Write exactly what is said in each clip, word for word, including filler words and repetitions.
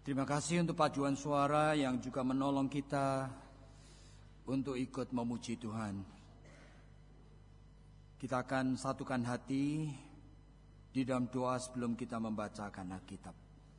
Terima kasih untuk paduan suara yang juga menolong kita untuk ikut memuji Tuhan. Kita akan satukan hati di dalam doa sebelum kita membacakan Alkitab.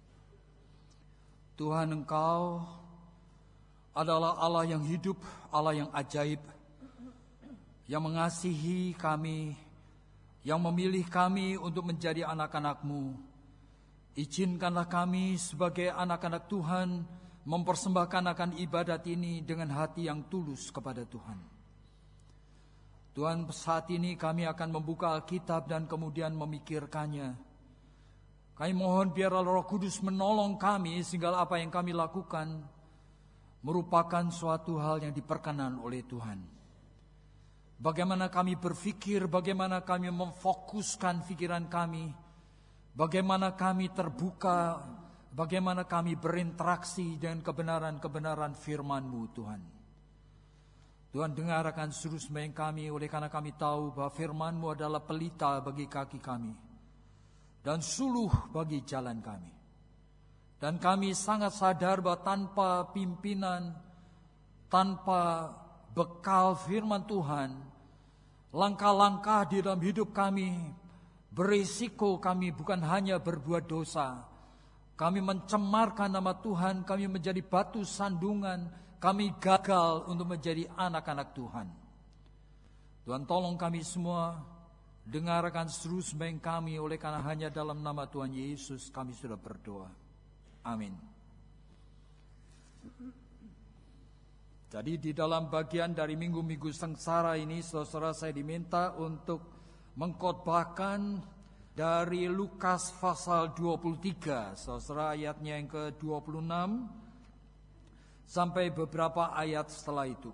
Tuhan, Engkau adalah Allah yang hidup, Allah yang ajaib, yang mengasihi kami, yang memilih kami untuk menjadi anak-anak-Mu. Izinkanlah kami sebagai anak-anak Tuhan mempersembahkan akan ibadat ini dengan hati yang tulus kepada Tuhan. Tuhan, saat ini kami akan membuka Alkitab dan kemudian memikirkannya. Kami mohon biarlah Roh Kudus menolong kami sehingga apa yang kami lakukan merupakan suatu hal yang diperkenan oleh Tuhan. Bagaimana kami berpikir, bagaimana kami memfokuskan pikiran kami, bagaimana kami terbuka, bagaimana kami berinteraksi dengan kebenaran-kebenaran firman-Mu, Tuhan. Tuhan, dengarkan seluruh sembahyang kami, oleh karena kami tahu bahwa firman-Mu adalah pelita bagi kaki kami dan suluh bagi jalan kami. Dan kami sangat sadar bahwa tanpa pimpinan, tanpa bekal firman Tuhan, langkah-langkah di dalam hidup kami berisiko kami bukan hanya berbuat dosa, kami mencemarkan nama Tuhan, kami menjadi batu sandungan, kami gagal untuk menjadi anak-anak Tuhan. Tuhan, tolong kami semua, dengarkan seluruh sembahyang kami, oleh karena hanya dalam nama Tuhan Yesus kami sudah berdoa. Amin. Jadi di dalam bagian dari minggu-minggu sengsara ini, saudara saya diminta untuk mengkhotbahkan dari Lukas pasal dua puluh tiga, saudara, ayatnya yang ke dua puluh enam sampai beberapa ayat setelah itu.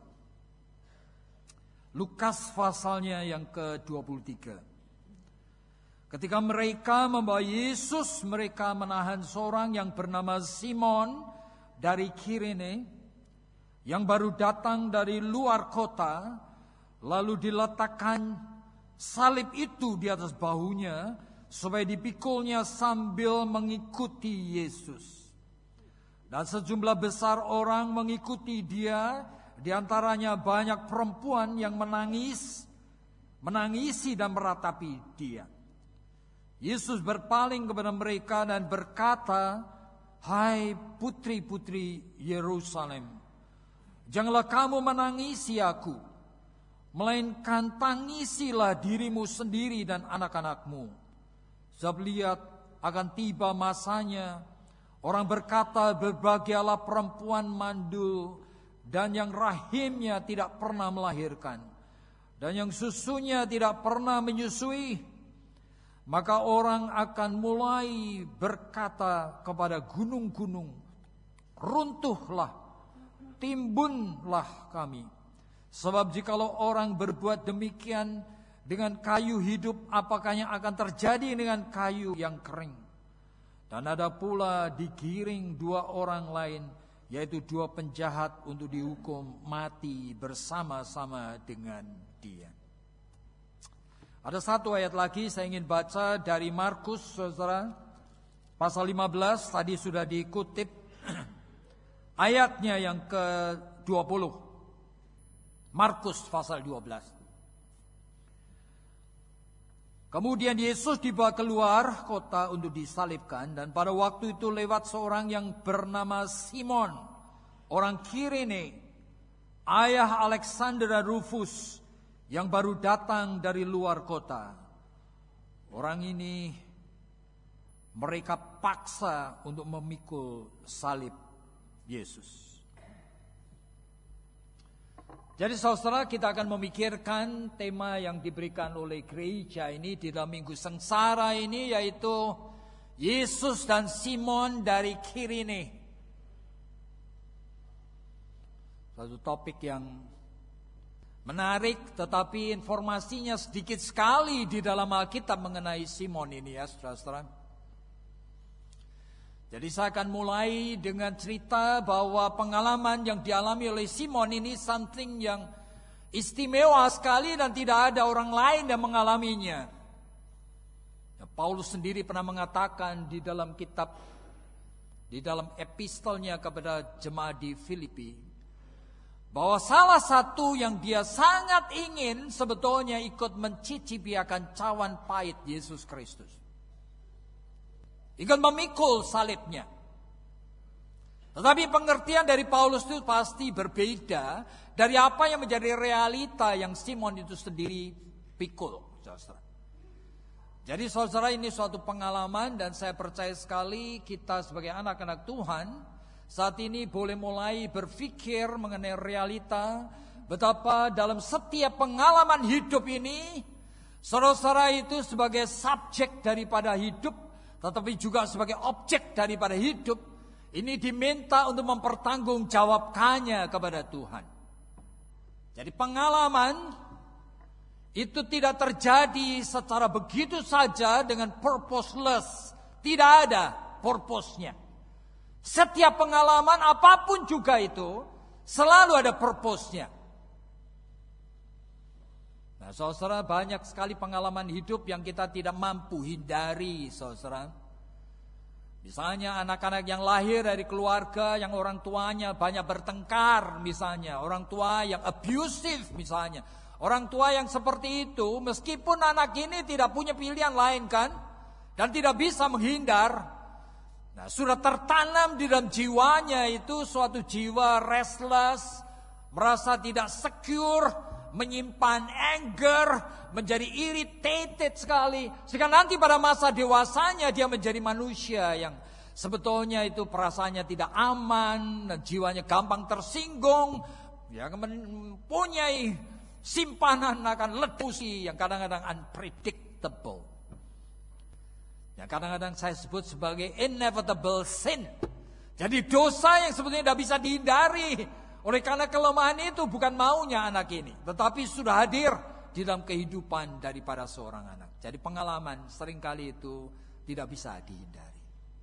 Lukas pasalnya yang ke dua puluh tiga. Ketika mereka membawa Yesus, mereka menahan seorang yang bernama Simon dari Kirene, yang baru datang dari luar kota, lalu diletakkan salib itu di atas bahunya supaya dipikulnya sambil mengikuti Yesus. Dan sejumlah besar orang mengikuti dia, di antaranya banyak perempuan yang menangis, menangisi dan meratapi dia. Yesus berpaling kepada mereka dan berkata, "Hai putri-putri Yerusalem, janganlah kamu menangisi aku, melainkan tangisilah dirimu sendiri dan anak-anakmu. Sebab lihat, akan tiba masanya, orang berkata, berbahagialah perempuan mandul dan yang rahimnya tidak pernah melahirkan, dan yang susunya tidak pernah menyusui. Maka orang akan mulai berkata kepada gunung-gunung, runtuhlah, timbunlah kami. Sebab jikalau orang berbuat demikian dengan kayu hidup, apakah yang akan terjadi dengan kayu yang kering? Dan ada pula digiring dua orang lain, yaitu dua penjahat untuk dihukum mati bersama-sama dengan dia." Ada satu ayat lagi saya ingin baca dari Markus, saudara, pasal lima belas, tadi sudah dikutip ayatnya yang ke dua puluh. Markus pasal dua belas. Kemudian Yesus dibawa keluar kota untuk disalibkan, dan pada waktu itu lewat seorang yang bernama Simon, orang Kirene, ayah Alexander dan Rufus, yang baru datang dari luar kota. Orang ini mereka paksa untuk memikul salib Yesus. Jadi saudara, kita akan memikirkan tema yang diberikan oleh gereja ini di dalam minggu sengsara ini, yaitu Yesus dan Simon dari Kirene. Satu topik yang menarik, tetapi informasinya sedikit sekali di dalam Alkitab mengenai Simon ini, ya saudara-saudara. Jadi saya akan mulai dengan cerita bahwa pengalaman yang dialami oleh Simon ini something yang istimewa sekali dan tidak ada orang lain yang mengalaminya. Ya, Paulus sendiri pernah mengatakan di dalam kitab di dalam epistolnya kepada jemaat di Filipi, bahwa salah satu yang dia sangat ingin sebetulnya ikut mencicipi akan cawan pahit Yesus Kristus. Ikut memikul salibnya. Tetapi pengertian dari Paulus itu pasti berbeda dari apa yang menjadi realita yang Simon itu sendiri pikul. Saudara. Jadi saudara, ini suatu pengalaman dan saya percaya sekali kita sebagai anak-anak Tuhan saat ini boleh mulai berpikir mengenai realita betapa dalam setiap pengalaman hidup ini saudara-saudara itu sebagai subjek daripada hidup tetapi juga sebagai objek daripada hidup ini diminta untuk mempertanggungjawabkannya kepada Tuhan. Jadi pengalaman itu tidak terjadi secara begitu saja dengan purposeless. Tidak ada purpose-nya. Setiap pengalaman apapun juga itu selalu ada purpose-nya. Nah, saudara, banyak sekali pengalaman hidup yang kita tidak mampu hindari, saudara. Misalnya anak-anak yang lahir dari keluarga yang orang tuanya banyak bertengkar misalnya. Orang tua yang abusive misalnya. Orang tua yang seperti itu meskipun anak ini tidak punya pilihan lain kan. Dan tidak bisa menghindar. Nah, sudah tertanam di dalam jiwanya itu suatu jiwa restless. Merasa tidak secure. Menyimpan anger. Menjadi irritated sekali. Sehingga nanti pada masa dewasanya dia menjadi manusia yang sebetulnya itu perasaannya tidak aman. Dan jiwanya gampang tersinggung. Yang mempunyai simpanan akan letusi yang kadang-kadang unpredictable. Yang kadang-kadang saya sebut sebagai inevitable sin. Jadi dosa yang sebetulnya tidak bisa dihindari. Oleh karena kelemahan itu bukan maunya anak ini. Tetapi sudah hadir di dalam kehidupan daripada seorang anak. Jadi pengalaman seringkali itu tidak bisa dihindari.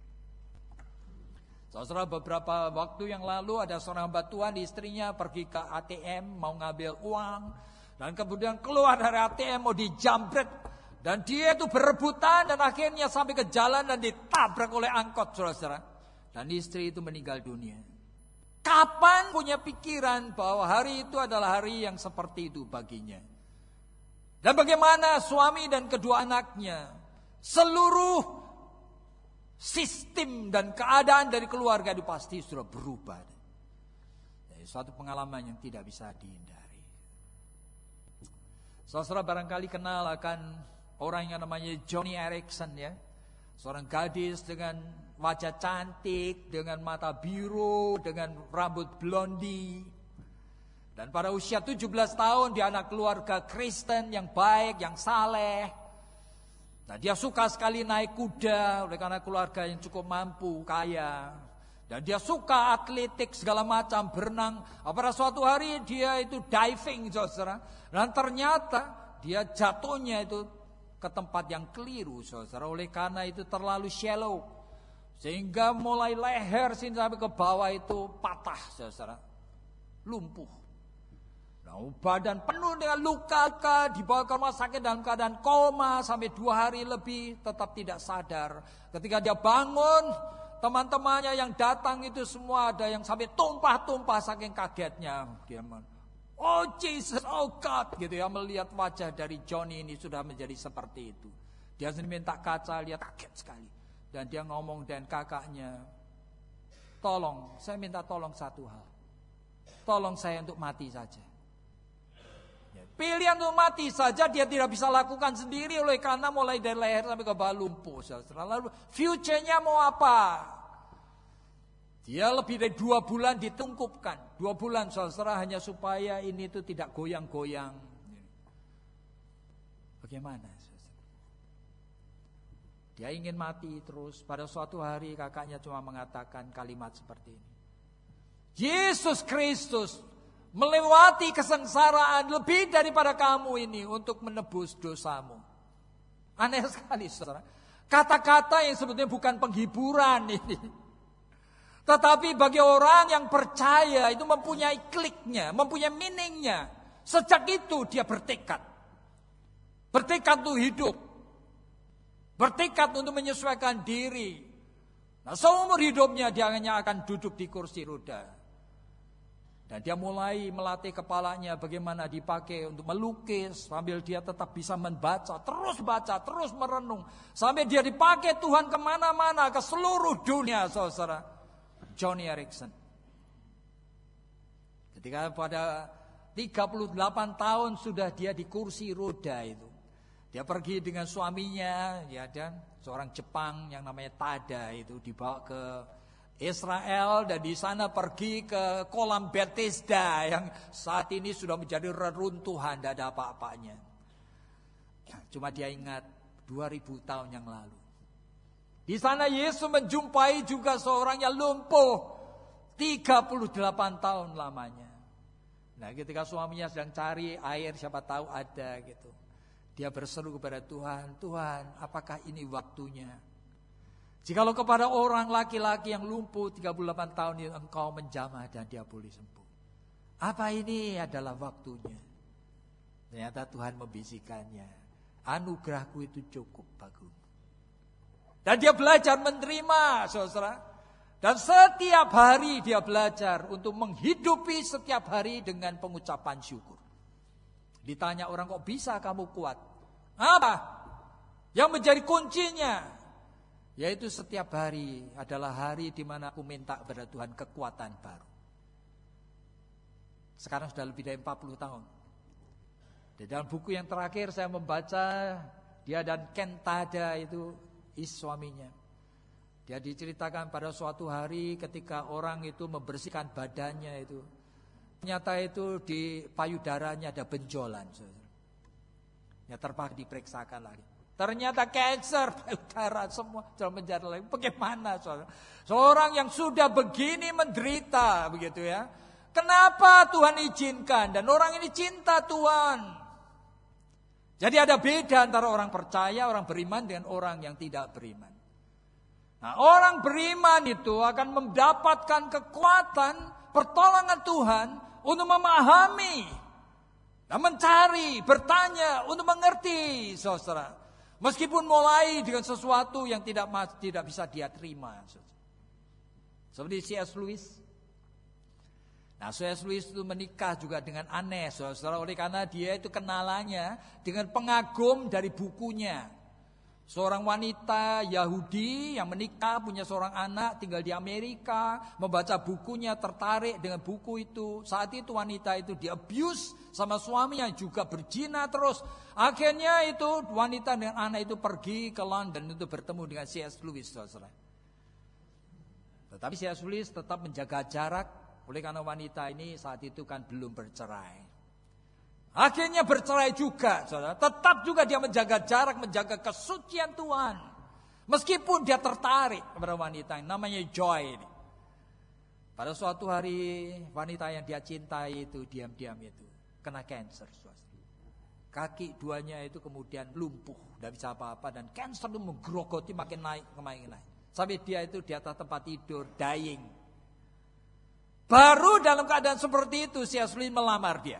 Saudara, beberapa waktu yang lalu ada seorang hamba Tuhan, istrinya pergi ke A T M mau ngambil uang. Dan kemudian keluar dari A T M mau dijambret. Dan dia itu berebutan dan akhirnya sampai ke jalan dan ditabrak oleh angkot, saudara. Dan istri itu meninggal dunia. Kapan punya pikiran bahwa hari itu adalah hari yang seperti itu baginya? Dan bagaimana suami dan kedua anaknya, seluruh sistem dan keadaan dari keluarga itu pasti sudah berubah. Jadi suatu pengalaman yang tidak bisa dihindari. Saudara barangkali kenal akan orang yang namanya Joni Eareckson ya. Seorang gadis dengan wajah cantik, dengan mata biru, dengan rambut blondi. Dan pada usia tujuh belas tahun dia anak keluarga Kristen yang baik, yang saleh. Nah, dia suka sekali naik kuda oleh karena keluarga yang cukup mampu, kaya. Dan dia suka atletik segala macam, berenang. Pada suatu hari dia itu diving, saudara. Dan ternyata dia jatuhnya itu ke tempat yang keliru, saudara. Oleh karena itu terlalu shallow. Sehingga mulai leher sini sampai ke bawah itu patah, saudara. Lumpuh. Nah, badan penuh dengan luka-luka, dibawa ke rumah sakit dalam keadaan koma sampai dua hari lebih, tetap tidak sadar. Ketika dia bangun, teman-temannya yang datang itu semua ada yang sampai tumpah-tumpah saking kagetnya. Dia oh Jesus, oh God, gitu ya, melihat wajah dari Johnny ini sudah menjadi seperti itu. Dia sendiri minta kaca, lihat kaget sekali. Dan dia ngomong dengan kakaknya, tolong, saya minta tolong satu hal. Tolong saya untuk mati saja. Pilihan untuk mati saja dia tidak bisa lakukan sendiri oleh karena mulai dari leher sampai ke bawah lumpuh. Lalu future-nya mau apa? Dia lebih dari dua bulan ditungkupkan. Dua bulan saudara hanya supaya ini itu tidak goyang-goyang. Bagaimana? Dia ingin mati terus. Pada suatu hari kakaknya cuma mengatakan kalimat seperti ini. Yesus Kristus melewati kesengsaraan lebih daripada kamu ini untuk menebus dosamu. Aneh sekali, saudara. Kata-kata yang sebetulnya bukan penghiburan ini. Tetapi bagi orang yang percaya itu mempunyai kliknya, mempunyai meaningnya. Sejak itu dia bertekad. Bertekad untuk hidup. Bertekad untuk menyesuaikan diri. Nah, seumur hidupnya dia hanya akan duduk di kursi roda. Dan dia mulai melatih kepalanya bagaimana dipakai untuk melukis, sambil dia tetap bisa membaca, terus baca, terus merenung. Sampai dia dipakai Tuhan kemana-mana, ke seluruh dunia, saudara. Joni Eareckson. Ketika pada tiga puluh delapan tahun sudah dia di kursi roda itu. Dia pergi dengan suaminya, ya, dan seorang Jepang yang namanya Tada itu dibawa ke Israel, dan di sana pergi ke kolam Bethesda yang saat ini sudah menjadi reruntuhan, tidak ada apa-apanya. Cuma dia ingat dua ribu tahun yang lalu. Di sana Yesus menjumpai juga seorang yang lumpuh tiga puluh delapan tahun lamanya. Nah, ketika suaminya sedang cari air, siapa tahu ada gitu. Dia berseru kepada Tuhan, Tuhan, apakah ini waktunya? Jikalau kepada orang laki-laki yang lumpuh tiga puluh delapan tahun itu engkau menjamah dan dia boleh sembuh, apa ini adalah waktunya? Ternyata Tuhan membisikkannya, anugerahku itu cukup bagimu. Dan dia belajar menerima, saudara. Dan setiap hari dia belajar untuk menghidupi setiap hari dengan pengucapan syukur. Ditanya orang, kok bisa kamu kuat? Apa yang menjadi kuncinya? Yaitu setiap hari adalah hari di mana aku minta kepada Tuhan kekuatan baru. Sekarang sudah lebih dari empat puluh tahun. Di dalam buku yang terakhir saya membaca, dia dan Ken Tada itu is suaminya. Dia diceritakan pada suatu hari ketika orang itu membersihkan badannya itu, ternyata itu di payudaranya ada benjolan. Ya, terpaksa diperiksakan lagi. Ternyata kanker payudara semua dalam penjara lagi. Bagaimana saudara? Seorang yang sudah begini menderita begitu ya. Kenapa Tuhan izinkan? Dan orang ini cinta Tuhan. Jadi ada beda antara orang percaya, orang beriman dengan orang yang tidak beriman. Nah, orang beriman itu akan mendapatkan kekuatan pertolongan Tuhan untuk memahami dan mencari, bertanya untuk mengerti, saudara. Meskipun mulai dengan sesuatu yang tidak tidak bisa dia terima. Seperti C S Lewis. Nah, C S Lewis itu menikah juga dengan aneh, saudara. Oleh karena dia itu kenalannya dengan pengagum dari bukunya. Seorang wanita Yahudi yang menikah, punya seorang anak, tinggal di Amerika, membaca bukunya, tertarik dengan buku itu. Saat itu wanita itu di-abuse sama suaminya, juga berzina terus. Akhirnya itu wanita dengan anak itu pergi ke London untuk bertemu dengan C S Lewis, saudara. Tetapi C S Lewis tetap menjaga jarak, oleh karena wanita ini saat itu kan belum bercerai. Akhirnya bercerai juga, saudara. Tetap juga dia menjaga jarak, menjaga kesucian Tuhan. Meskipun dia tertarik kepada wanita yang namanya Joy ini. Pada suatu hari wanita yang dia cintai itu diam-diam itu kena kanker, saudara. Kaki duanya itu kemudian lumpuh, tidak bisa apa-apa, dan kanker itu menggerogoti makin naik, makin naik. Sampai dia itu di atas tempat tidur, dying. Baru dalam keadaan seperti itu C S Lewis melamar dia.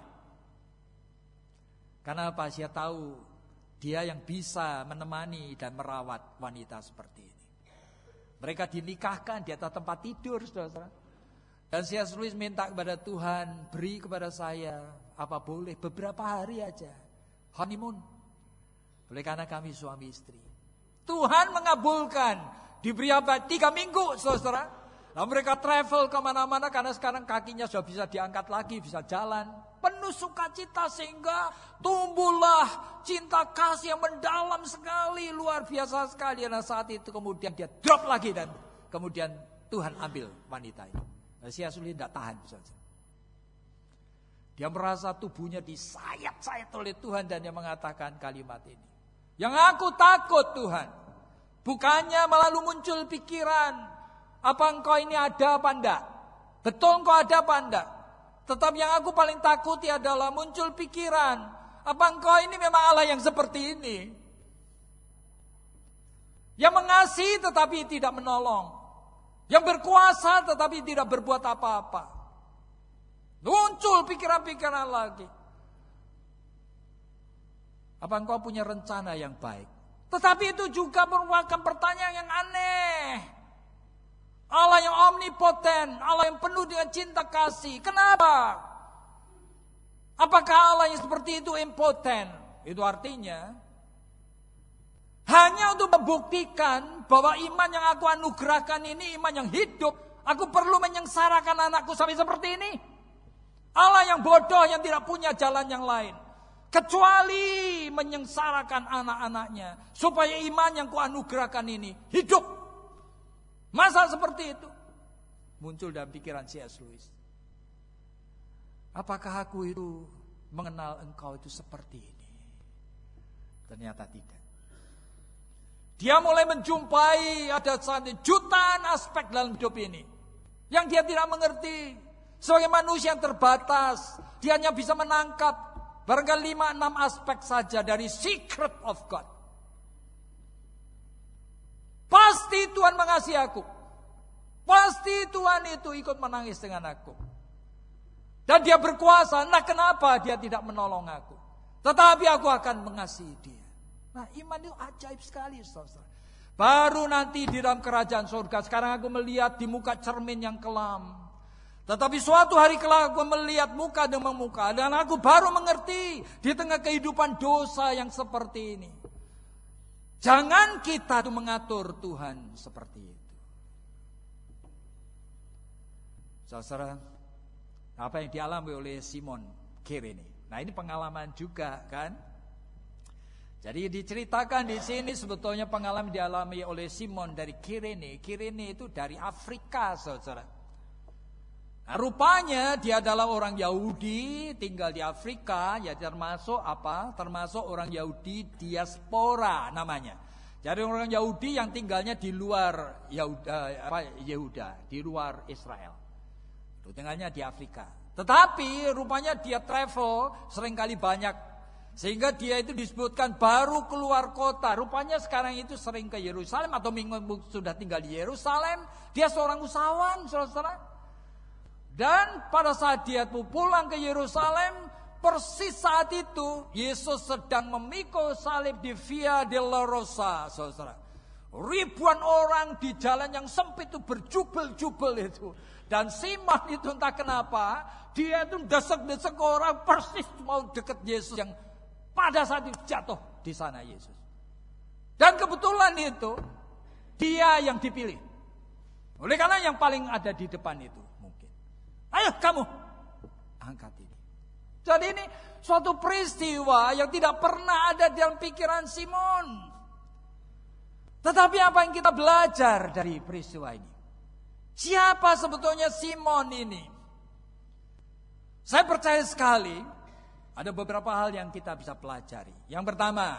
Karena apa? Dia tahu dia yang bisa menemani dan merawat wanita seperti ini. Mereka dinikahkan di atas tempat tidur, saudara. Dan C S Lewis minta kepada Tuhan, beri kepada saya, apa boleh, beberapa hari aja, honeymoon. Oleh karena kami suami istri. Tuhan mengabulkan, diberi apa? Tiga minggu, saudara. Nah, mereka travel kemana-mana karena sekarang kakinya sudah bisa diangkat lagi, bisa jalan. Penuh sukacita sehingga tumbuhlah cinta kasih yang mendalam sekali, luar biasa sekali. Dan saat itu kemudian dia drop lagi dan kemudian Tuhan ambil wanita itu. Nah, C S Lewis tidak tahan. Dia merasa tubuhnya disayat-sayat oleh Tuhan dan dia mengatakan kalimat ini. Yang aku takut Tuhan, bukannya malah muncul pikiran, apa engkau ini ada apa enggak? Betul engkau ada apa enggak? Tetapi yang aku paling takuti adalah muncul pikiran, apa engkau ini memang Allah yang seperti ini? Yang mengasihi tetapi tidak menolong. Yang berkuasa tetapi tidak berbuat apa-apa. Muncul pikiran-pikiran lagi. Apa engkau punya rencana yang baik? Tetapi itu juga merupakan pertanyaan yang aneh. Allah yang omnipoten, Allah yang penuh dengan cinta kasih. Kenapa? Apakah Allah yang seperti itu impoten? Itu artinya hanya untuk membuktikan bahwa iman yang aku anugerahkan ini iman yang hidup. Aku perlu menyengsarakan anakku sampai seperti ini. Allah yang bodoh yang tidak punya jalan yang lain kecuali menyengsarakan anak-anaknya supaya iman yang kuanugerahkan ini hidup. Masa seperti itu muncul dalam pikiran C S Lewis. Apakah aku itu mengenal engkau itu seperti ini? Ternyata tidak. Dia mulai menjumpai ada jutaan aspek dalam hidup ini yang dia tidak mengerti. Sebagai manusia yang terbatas, dia hanya bisa menangkap barangkali lima enam aspek saja dari secret of God. Pasti Tuhan mengasihi aku. Pasti Tuhan itu ikut menangis dengan aku. Dan dia berkuasa, nah kenapa dia tidak menolong aku? Tetapi aku akan mengasihi dia. Nah iman itu ajaib sekali, saudara. Baru nanti di dalam kerajaan surga, sekarang aku melihat di muka cermin yang kelam. Tetapi suatu hari kelak aku melihat muka dengan muka. Dan aku baru mengerti di tengah kehidupan dosa yang seperti ini. Jangan kita tuh mengatur Tuhan seperti itu. Saudara, apa yang dialami oleh Simon Kirene. Nah ini pengalaman juga kan. Jadi diceritakan di sini sebetulnya pengalaman dialami oleh Simon dari Kirene. Kirene itu dari Afrika, saudara. Nah, rupanya dia adalah orang Yahudi tinggal di Afrika, ya termasuk apa? Termasuk orang Yahudi diaspora namanya. Jadi orang Yahudi yang tinggalnya di luar Yehuda, apa, Yehuda, di luar Israel. Tinggalnya di Afrika. Tetapi rupanya dia travel seringkali banyak, sehingga dia itu disebutkan baru keluar kota. Rupanya sekarang itu sering ke Yerusalem atau minggu sudah tinggal di Yerusalem. Dia seorang usahawan, saudara-saudara. Dan pada saat dia pulang ke Yerusalem, persis saat itu Yesus sedang memikul salib di Via Dolorosa, saudara. Ribuan orang di jalan yang sempit itu berjubel-jubel itu. Dan Simon itu entah kenapa, dia itu desek-desek orang persis mau dekat Yesus yang pada saat itu jatuh di sana Yesus. Dan kebetulan itu dia yang dipilih. Oleh karena yang paling ada di depan itu. Ayo kamu angkat ini. Jadi ini suatu peristiwa yang tidak pernah ada dalam pikiran Simon. Tetapi apa yang kita belajar dari peristiwa ini? Siapa sebetulnya Simon ini? Saya percaya sekali ada beberapa hal yang kita bisa pelajari. Yang pertama,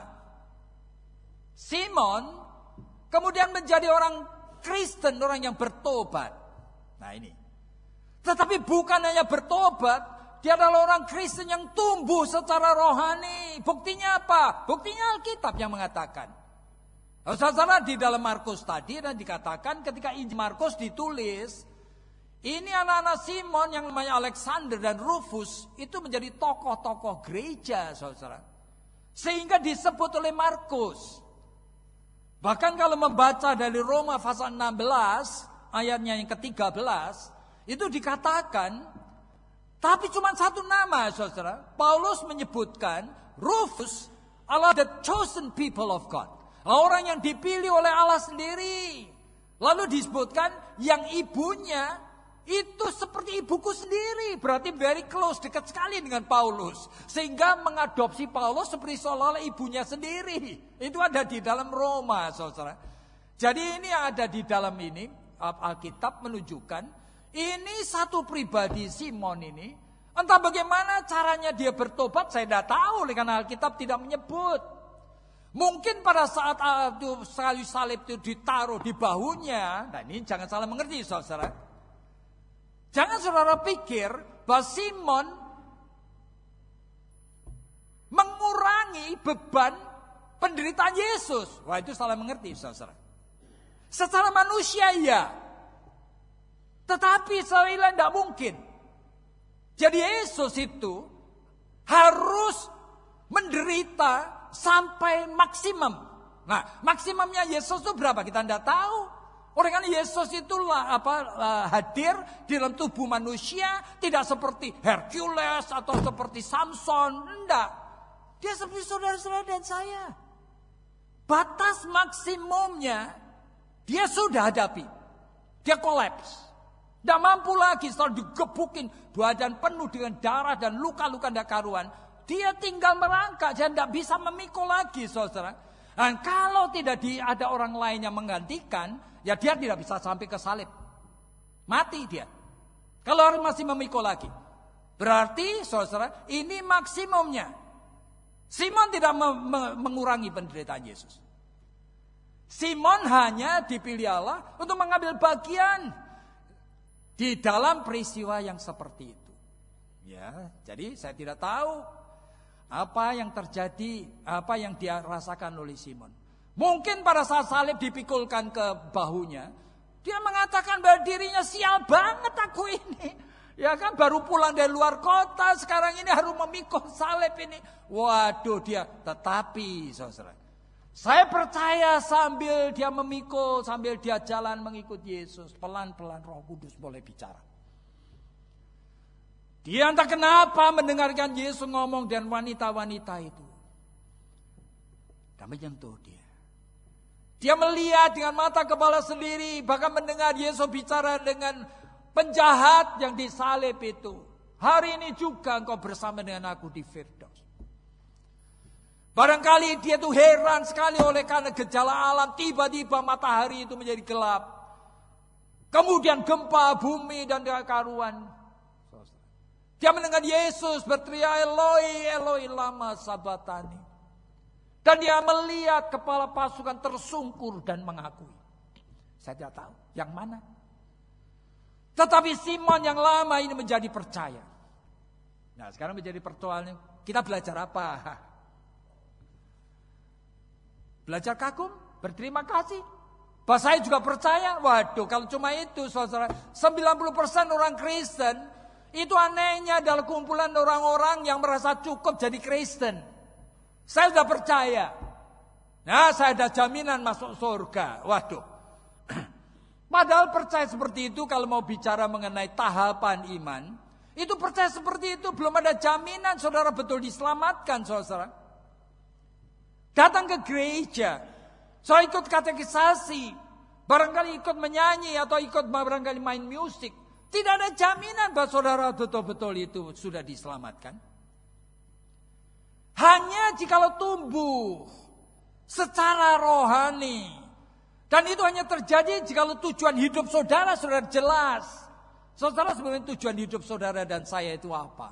Simon kemudian menjadi orang Kristen, orang yang bertobat. Nah ini. Tetapi bukan hanya bertobat, dia adalah orang Kristen yang tumbuh secara rohani. Buktinya apa? Buktinya Alkitab yang mengatakan. Saudara, di dalam Markus tadi dan dikatakan ketika Injil Markus ditulis, ini anak-anak Simon yang namanya Alexander dan Rufus itu menjadi tokoh-tokoh gereja, saudara. Sehingga disebut oleh Markus. Bahkan kalau membaca dari Roma pasal enam belas ayatnya yang ketiga belas, itu dikatakan, tapi cuma satu nama, saudara. Paulus menyebutkan Rufus adalah the chosen people of God, orang yang dipilih oleh Allah sendiri. Lalu disebutkan yang ibunya itu seperti ibuku sendiri, berarti very close, dekat sekali dengan Paulus, sehingga mengadopsi Paulus seperti seolah-olah ibunya sendiri. Itu ada di dalam Roma, saudara. Jadi ini yang ada di dalam ini Alkitab menunjukkan ini satu pribadi Simon ini, entah bagaimana caranya dia bertobat, saya tidak tahu karena Alkitab tidak menyebut. Mungkin pada saat itu salib salib itu ditaruh di bahunya, nah ini jangan salah mengerti, saudara. Jangan saudara pikir bahwa Simon mengurangi beban penderitaan Yesus. Wah, itu salah mengerti, saudara. Secara manusia ya. Tetapi saya tidak mungkin. Jadi Yesus itu harus menderita sampai maksimum. Nah, maksimumnya Yesus itu berapa? Kita tidak tahu. Oleh karena Yesus itulah apa uh, hadir di dalam tubuh manusia, tidak seperti Hercules atau seperti Samson, enggak. Dia seperti saudara-saudara dan saya. Batas maksimumnya dia sudah hadapi. Dia kolaps. Tidak mampu lagi setelah digebukin badan penuh dengan darah dan luka-luka tidak karuan. Dia tinggal merangkak dan tidak bisa memikul lagi, saudara. Dan kalau tidak di, ada orang lain yang menggantikan, ya dia tidak bisa sampai ke salib. Mati dia. Kalau orang masih memikul lagi. Berarti saudara, ini maksimumnya. Simon tidak me me mengurangi penderitaan Yesus. Simon hanya dipilih Allah untuk mengambil bagian di dalam peristiwa yang seperti itu. Ya, jadi saya tidak tahu apa yang terjadi, apa yang dia rasakan oleh Simon. Mungkin pada saat salib dipikulkan ke bahunya, dia mengatakan bahwa dirinya sial banget aku ini. Ya kan, baru pulang dari luar kota, sekarang ini harus memikul salib ini. Waduh dia, tetapi saudara, saya percaya sambil dia memikul, sambil dia jalan mengikut Yesus, pelan-pelan Roh Kudus boleh bicara. Dia entah kenapa mendengarkan Yesus ngomong dan wanita-wanita itu. Dan menyentuh dia. Dia melihat dengan mata kepala sendiri, bahkan mendengar Yesus bicara dengan penjahat yang disalib itu. Hari ini juga engkau bersama dengan aku di Firdaus. Barangkali dia tuh heran sekali oleh karena gejala alam. Tiba-tiba matahari itu menjadi gelap. Kemudian gempa bumi dan karuan. Dia mendengar Yesus berteriak Eloi, Eloi lama sabatani. Dan dia melihat kepala pasukan tersungkur dan mengakui. Saya tidak tahu yang mana. Tetapi Simon yang lama ini menjadi percaya. Nah sekarang menjadi persoalannya, kita belajar apa? Belajar kagum, berterima kasih. Bahwa saya juga percaya. Waduh, kalau cuma itu saudara, sembilan puluh persen orang Kristen itu anehnya adalah kumpulan orang-orang yang merasa cukup jadi Kristen. Saya sudah percaya. Nah, saya ada jaminan masuk surga. Waduh. Padahal percaya seperti itu kalau mau bicara mengenai tahapan iman, itu percaya seperti itu belum ada jaminan saudara betul diselamatkan, saudara. Datang ke gereja, saya ikut katekisasi, barangkali ikut menyanyi atau ikut barangkali main musik. Tidak ada jaminan bahwa saudara betul-betul itu sudah diselamatkan. Hanya jikalau tumbuh secara rohani. Dan itu hanya terjadi jikalau tujuan hidup saudara sudah jelas. Saudara sebenarnya tujuan hidup saudara dan saya itu apa?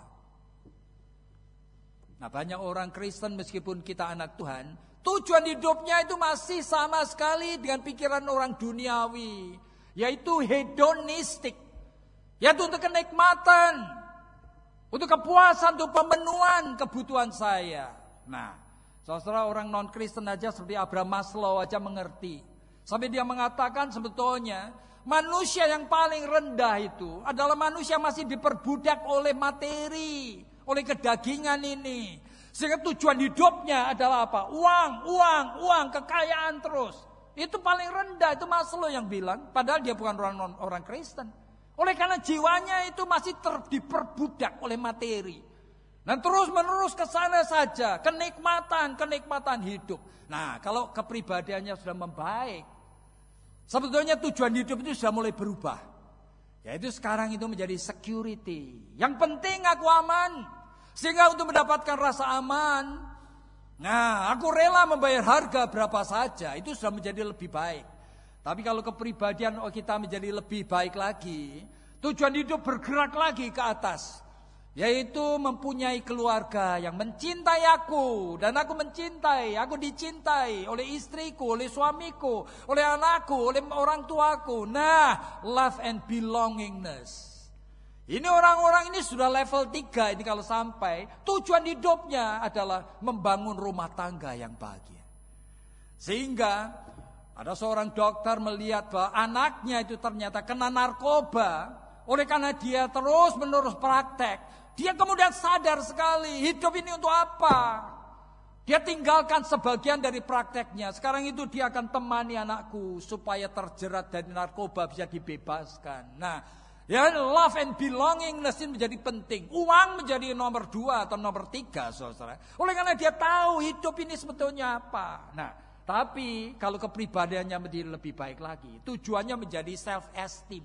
Nah banyak orang Kristen meskipun kita anak Tuhan, tujuan hidupnya itu masih sama sekali dengan pikiran orang duniawi. Yaitu hedonistik. Yaitu untuk kenikmatan, untuk kepuasan, untuk pemenuhan kebutuhan saya. Nah, saudara orang non-Kristen aja seperti Abraham Maslow aja mengerti. Sampai dia mengatakan sebetulnya manusia yang paling rendah itu adalah manusia yang masih diperbudak oleh materi, oleh kedagingan ini. Sehingga tujuan hidupnya adalah apa? Uang, uang, uang, kekayaan terus. Itu paling rendah, itu Maslow yang bilang. Padahal dia bukan orang, orang Kristen. Oleh karena jiwanya itu masih ter, diperbudak oleh materi. Dan terus menerus ke sana saja. Kenikmatan, kenikmatan hidup. Nah kalau kepribadiannya sudah membaik. Sebetulnya tujuan hidup itu sudah mulai berubah. Yaitu sekarang itu menjadi security. Yang penting aku aman. Sehingga untuk mendapatkan rasa aman. Nah aku rela membayar harga berapa saja. Itu sudah menjadi lebih baik. Tapi kalau kepribadian kita menjadi lebih baik lagi, tujuan hidup bergerak lagi ke atas. Yaitu mempunyai keluarga yang mencintai aku. Dan aku mencintai, aku dicintai oleh istriku, oleh suamiku, oleh anakku, oleh orang tuaku. Nah, love and belongingness. Ini orang-orang ini sudah level tiga ini kalau sampai. Tujuan hidupnya adalah membangun rumah tangga yang bahagia. Sehingga ada seorang dokter melihat bahwa anaknya itu ternyata kena narkoba. Oleh karena dia terus menerus praktek. Dia kemudian sadar sekali hidup ini untuk apa. Dia tinggalkan sebagian dari prakteknya. Sekarang itu dia akan temani anakku supaya terjerat dari narkoba bisa dibebaskan. Nah, ya love and belongingness ini menjadi penting. Uang menjadi nomor dua atau nomor tiga, saudara. Oleh karena dia tahu hidup ini sebetulnya apa. Nah, tapi kalau kepribadiannya menjadi lebih baik lagi, tujuannya menjadi self esteem.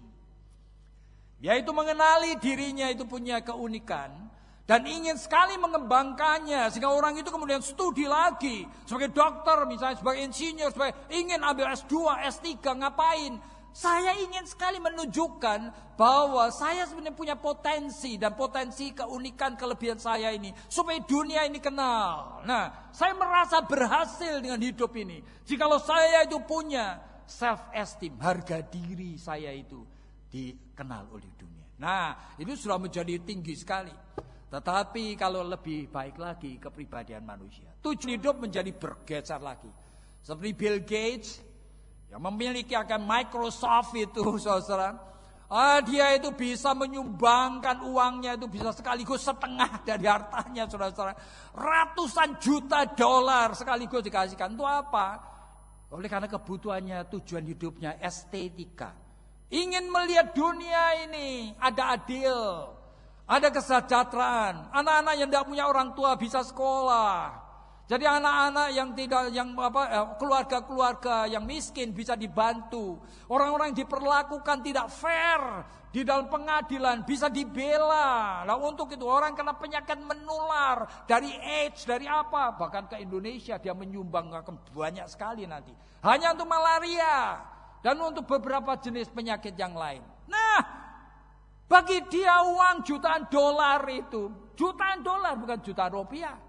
Yaitu mengenali dirinya itu punya keunikan. Dan ingin sekali mengembangkannya. Sehingga orang itu kemudian studi lagi. Sebagai dokter misalnya, sebagai insinyur. Sebagai ingin ambil S dua, S tiga, ngapain? Saya ingin sekali menunjukkan bahwa saya sebenarnya punya potensi. Dan potensi keunikan kelebihan saya ini. Supaya dunia ini kenal. Nah, saya merasa berhasil dengan hidup ini. Jikalau saya itu punya self-esteem. Harga diri saya itu dikenal oleh dunia. Nah, itu sudah menjadi tinggi sekali. Tetapi kalau lebih baik lagi kepribadian manusia, tujuan hidup menjadi bergeser lagi. Seperti Bill Gates yang memiliki akan Microsoft itu, saudara. Ah, dia itu bisa menyumbangkan uangnya itu bisa sekaligus setengah dari hartanya, saudara-saudara. Ratusan juta dolar sekaligus dikasihkan. Itu apa? Oleh karena kebutuhannya, tujuan hidupnya estetika. Ingin melihat dunia ini ada adil. Ada kesejahteraan, anak-anak yang tidak punya orang tua bisa sekolah. Jadi anak-anak yang tidak, yang apa, keluarga-keluarga yang miskin bisa dibantu. Orang-orang yang diperlakukan tidak fair di dalam pengadilan bisa dibela. Nah untuk itu orang kena penyakit menular dari AIDS, dari apa, bahkan ke Indonesia dia menyumbang banyak sekali nanti. Hanya untuk malaria dan untuk beberapa jenis penyakit yang lain. Nah. Bagi dia uang jutaan dolar itu, jutaan dolar bukan jutaan rupiah.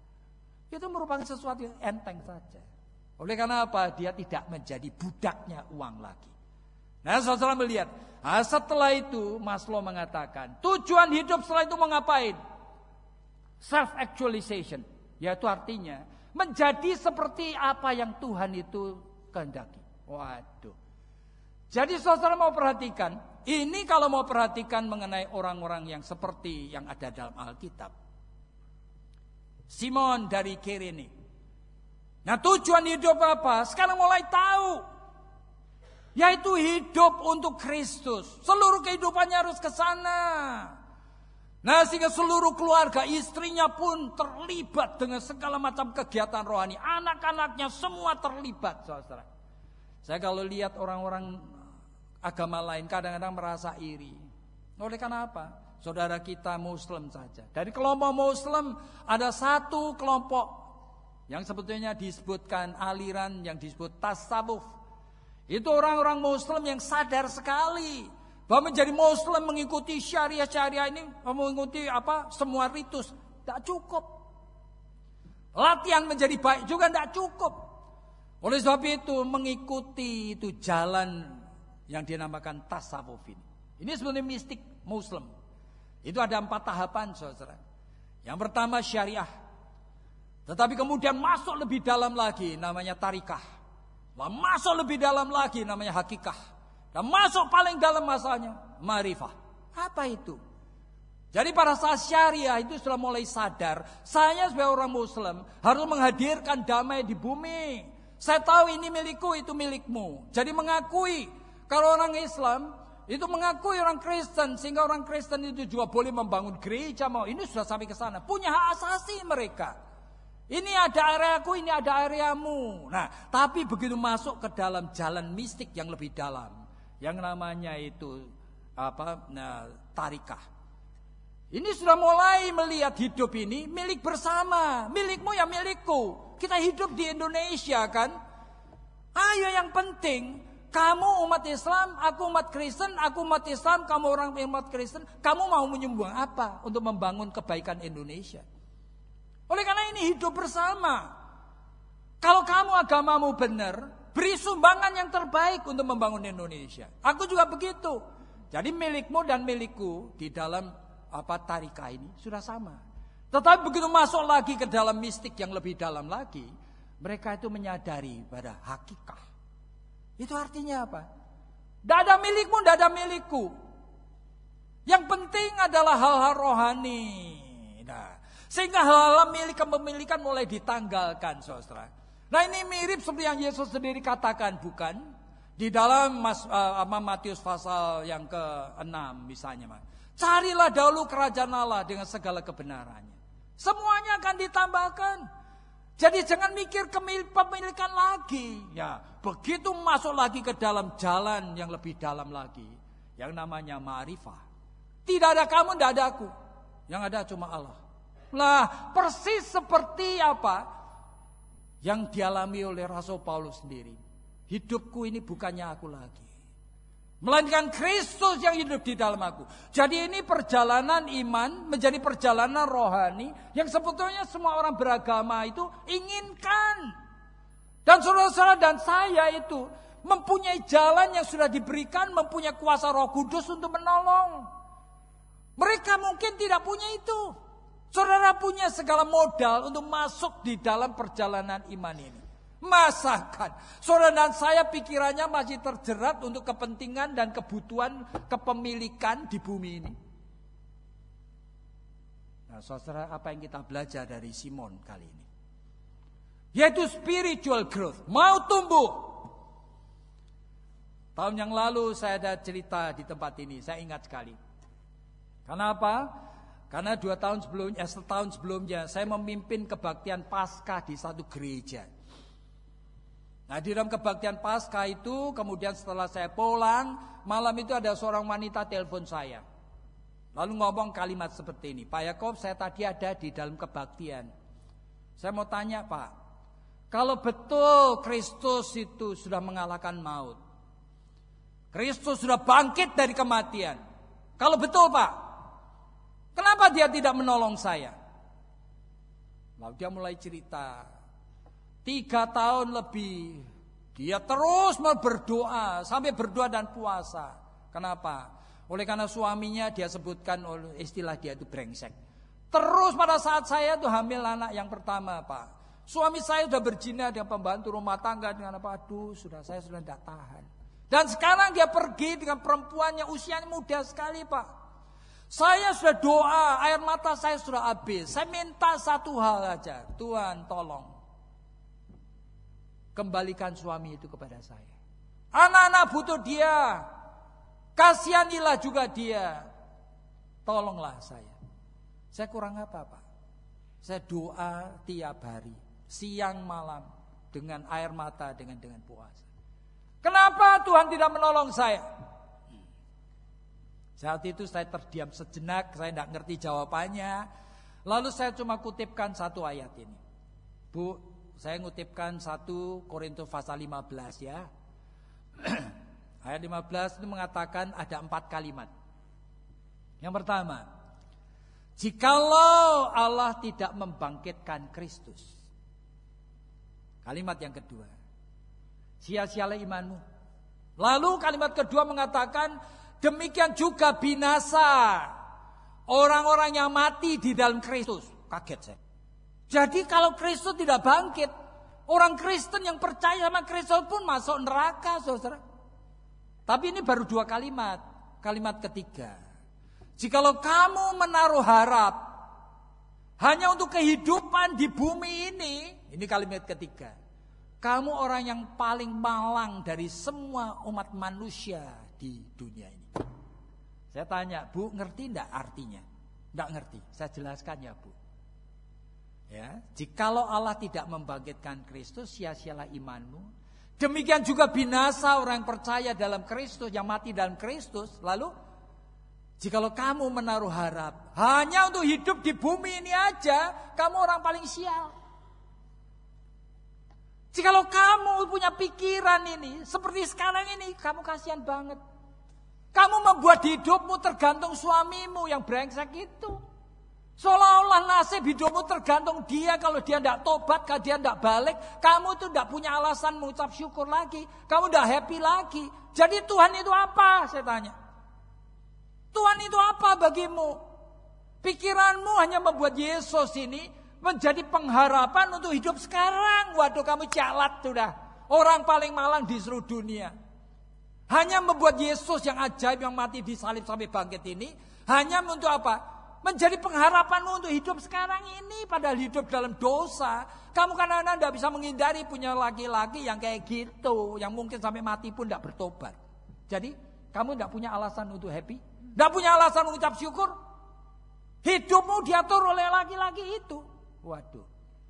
Itu merupakan sesuatu yang enteng saja. Oleh karena apa? Dia tidak menjadi budaknya uang lagi. Nah, saudara melihat, nah, setelah itu Maslow mengatakan, tujuan hidup setelah itu mau ngapain? Self-actualization. Yaitu artinya, menjadi seperti apa yang Tuhan itu kehendaki. Waduh. Jadi saudara mau perhatikan, ini kalau mau perhatikan mengenai orang-orang yang seperti yang ada dalam Alkitab. Simon dari Kirene. Nah tujuan hidup apa? Sekarang mulai tahu. Yaitu hidup untuk Kristus. Seluruh kehidupannya harus ke sana. Nah sehingga seluruh keluarga, istrinya pun terlibat dengan segala macam kegiatan rohani. Anak-anaknya semua terlibat, saudara. Saya kalau lihat orang-orang agama lain kadang-kadang merasa iri. Oleh karena apa? Saudara kita Muslim saja. Dari kelompok Muslim ada satu kelompok yang sebetulnya disebutkan aliran yang disebut tasawuf. Itu orang-orang Muslim yang sadar sekali bahwa menjadi Muslim mengikuti syariah-syariah ini, mengikuti apa semua ritus, tidak cukup. Latihan menjadi baik juga tidak cukup. Oleh sebab itu mengikuti itu jalan yang dinamakan tasawuf ini. Ini sebenarnya mistik Muslim. Itu ada empat tahapan, saudara. Yang pertama syariah. Tetapi kemudian masuk lebih dalam lagi, namanya tarikah. Lalu masuk lebih dalam lagi, namanya hakikah. Dan masuk paling dalam masanya, ma'rifah. Apa itu? Jadi pada saat syariah itu sudah mulai sadar, saya sebagai orang Muslim harus menghadirkan damai di bumi. Saya tahu ini milikku, itu milikmu. Jadi mengakui. Kalau orang Islam itu mengakui orang Kristen, sehingga orang Kristen itu juga boleh membangun gereja, mau ini sudah sampai ke sana. Punya hak asasi mereka. Ini ada areaku, ini ada areamu. Nah, tapi begitu masuk ke dalam jalan mistik yang lebih dalam, yang namanya itu apa? Nah, tarikah. Ini sudah mulai melihat hidup ini milik bersama, milikmu ya milikku. Kita hidup di Indonesia kan. Ayo yang penting. Kamu umat Islam, aku umat Kristen, aku umat Islam, kamu orang umat Kristen. Kamu mau menyumbang apa untuk membangun kebaikan Indonesia? Oleh karena ini hidup bersama. Kalau kamu agamamu benar, beri sumbangan yang terbaik untuk membangun Indonesia. Aku juga begitu. Jadi milikmu dan milikku di dalam apa tarikah ini sudah sama. Tetapi begitu masuk lagi ke dalam mistik yang lebih dalam lagi, mereka itu menyadari pada hakikah. Itu artinya apa? Tidak ada milikmu, tidak ada milikku. Yang penting adalah hal-hal rohani. Nah, Sehingga hal-hal milik kepemilikan mulai ditanggalkan, saudara. Nah, ini mirip seperti yang Yesus sendiri katakan, bukan? Di dalam Mas, uh, Matius pasal yang keenam misalnya. Carilah dahulu kerajaan Allah dengan segala kebenarannya. Semuanya akan ditambahkan. Jadi jangan mikir kepemilikan lagi. Ya, begitu masuk lagi ke dalam jalan yang lebih dalam lagi, yang namanya ma'rifah. Tidak ada kamu, tidak ada aku. Yang ada cuma Allah. Nah, persis seperti apa yang dialami oleh Rasul Paulus sendiri. Hidupku ini bukannya aku lagi, melainkan Kristus yang hidup di dalam aku. Jadi ini perjalanan iman menjadi perjalanan rohani yang sebetulnya semua orang beragama itu inginkan. Dan saudara-saudara dan saya itu mempunyai jalan yang sudah diberikan, mempunyai kuasa Roh Kudus untuk menolong. Mereka mungkin tidak punya itu. Saudara punya segala modal untuk masuk di dalam perjalanan iman ini. Masakan saudara dan saya pikirannya masih terjerat untuk kepentingan dan kebutuhan kepemilikan di bumi ini. Nah, saudara, apa yang kita belajar dari Simon kali ini? Yaitu spiritual growth, mau tumbuh. Tahun yang lalu saya ada cerita di tempat ini, saya ingat sekali. Kenapa? Karena dua tahun sebelumnya, setahun sebelumnya saya memimpin kebaktian Paskah di satu gereja. Nah, di dalam kebaktian Paskah itu, kemudian setelah saya pulang, malam itu ada seorang wanita telepon saya. Lalu ngomong kalimat seperti ini, Pak Yakob, saya tadi ada di dalam kebaktian. Saya mau tanya, Pak, kalau betul Kristus itu sudah mengalahkan maut, Kristus sudah bangkit dari kematian, kalau betul, Pak, kenapa dia tidak menolong saya? Lalu dia mulai cerita. Tiga tahun lebih dia terus berdoa, sampai berdoa dan puasa. Kenapa? Oleh karena suaminya dia sebutkan oleh istilah dia itu brengsek. Terus pada saat saya itu hamil anak yang pertama, Pak, suami saya sudah berzina dengan pembantu rumah tangga dengan apa? Aduh, sudah saya sudah tidak tahan. Dan sekarang dia pergi dengan perempuannya usianya muda sekali, Pak. Saya sudah doa, air mata saya sudah habis. Saya minta satu hal aja, Tuhan tolong kembalikan suami itu kepada saya. Anak-anak butuh dia. Kasihanilah juga dia. Tolonglah saya. Saya kurang apa, Pak? Saya doa tiap hari, siang malam, dengan air mata, dengan dengan puasa. Kenapa Tuhan tidak menolong saya? Saat itu saya terdiam sejenak, saya tidak ngerti jawabannya. Lalu saya cuma kutipkan satu ayat ini. Bu, saya ngutipkan satu Korintus pasal lima belas ya. Ayat lima belas itu mengatakan ada empat kalimat. Yang pertama, jikalau Allah tidak membangkitkan Kristus. Kalimat yang kedua, sia-sialah imanmu. Lalu kalimat kedua mengatakan, demikian juga binasa orang-orang yang mati di dalam Kristus. Kaget saya. Jadi kalau Kristus tidak bangkit, orang Kristen yang percaya sama Kristus pun masuk neraka, saudara. Tapi ini baru dua kalimat. Kalimat ketiga, jikalau kamu menaruh harap hanya untuk kehidupan di bumi ini, ini kalimat ketiga, kamu orang yang paling malang dari semua umat manusia di dunia ini. Saya tanya, Bu, ngerti enggak artinya? Enggak ngerti, saya jelaskan ya, Bu. Ya, jikalau Allah tidak membangkitkan Kristus, sia-sialah imanmu. Demikian juga binasa orang yang percaya dalam Kristus, yang mati dalam Kristus. Lalu, jikalau kamu menaruh harap hanya untuk hidup di bumi ini aja, kamu orang paling sial. Jikalau kamu punya pikiran ini, seperti sekarang ini, kamu kasihan banget. Kamu membuat hidupmu tergantung suamimu yang brengsek itu. Seolah-olah nasib hidupmu tergantung dia. Kalau dia tidak tobat, kalau dia tidak balik, kamu tuh tidak punya alasan mengucap syukur lagi. Kamu tidak happy lagi. Jadi Tuhan itu apa? Saya tanya. Tuhan itu apa bagimu? Pikiranmu hanya membuat Yesus ini menjadi pengharapan untuk hidup sekarang. Waduh, kamu jalat sudah. Orang paling malang di seluruh dunia. Hanya membuat Yesus yang ajaib, yang mati disalib sampai bangkit ini, hanya untuk apa? Menjadi pengharapanmu untuk hidup sekarang ini. Padahal hidup dalam dosa. Kamu kadang-kadang tidak bisa menghindari punya laki-laki yang kayak gitu. Yang mungkin sampai mati pun tidak bertobat. Jadi kamu tidak punya alasan untuk happy. Tidak punya alasan mengucap syukur. Hidupmu diatur oleh laki-laki itu. Waduh.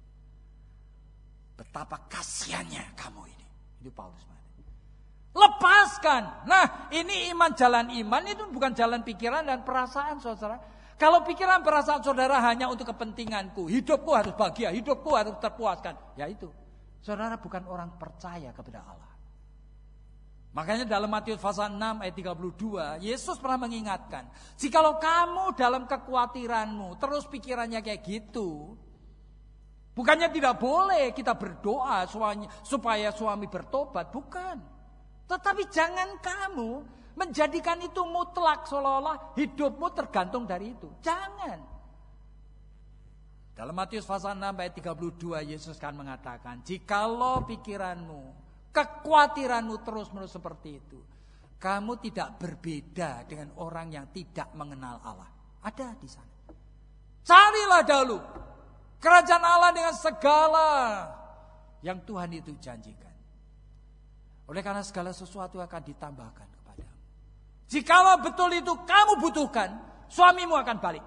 Betapa kasihannya kamu ini. Itu Paulus. Lepaskan. Nah, ini iman, jalan iman itu bukan jalan pikiran dan perasaan, saudara. Kalau pikiran perasaan saudara hanya untuk kepentinganku, hidupku harus bahagia, hidupku harus terpuaskan, ya itu. Saudara bukan orang percaya kepada Allah. Makanya dalam Matius pasal enam ayat tiga puluh dua, Yesus pernah mengingatkan, jikalau kamu dalam kekhawatiranmu terus pikirannya kayak gitu, bukannya tidak boleh kita berdoa supaya suami bertobat, bukan. Tetapi jangan kamu menjadikan itu mutlak seolah-olah hidupmu tergantung dari itu. Jangan. Dalam Matius pasal enam ayat tiga puluh dua Yesus kan mengatakan, jikalau pikiranmu, kekhawatiranmu terus-menerus seperti itu, kamu tidak berbeda dengan orang yang tidak mengenal Allah. Ada di sana. Carilah dahulu kerajaan Allah dengan segala yang Tuhan itu janjikan. Oleh karena segala sesuatu akan ditambahkan kepadamu. Jikalau betul itu kamu butuhkan, suamimu akan balik.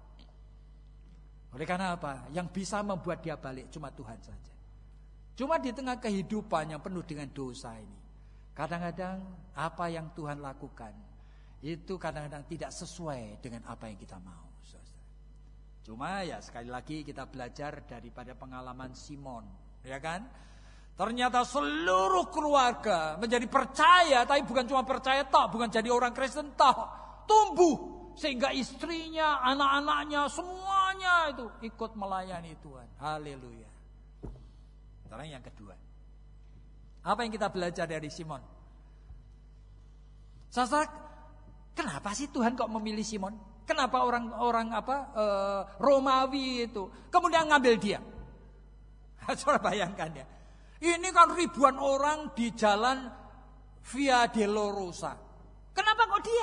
Oleh karena apa? Yang bisa membuat dia balik cuma Tuhan saja. Cuma di tengah kehidupan yang penuh dengan dosa ini, kadang-kadang apa yang Tuhan lakukan itu kadang-kadang tidak sesuai dengan apa yang kita mau. Cuma ya sekali lagi kita belajar daripada pengalaman Simon, ya kan? Ternyata seluruh keluarga menjadi percaya, tapi bukan cuma percaya tok, bukan jadi orang Kristen tok, tumbuh sehingga istrinya, anak-anaknya semuanya itu ikut melayani Tuhan. Haleluya. Sekarang yang kedua, apa yang kita belajar dari Simon? Saudara, kenapa sih Tuhan kok memilih Simon? Kenapa orang-orang apa uh, Romawi itu kemudian ngambil dia? Saudara bayangkan ya. Ini kan ribuan orang di jalan Via Dolorosa. Kenapa kok dia?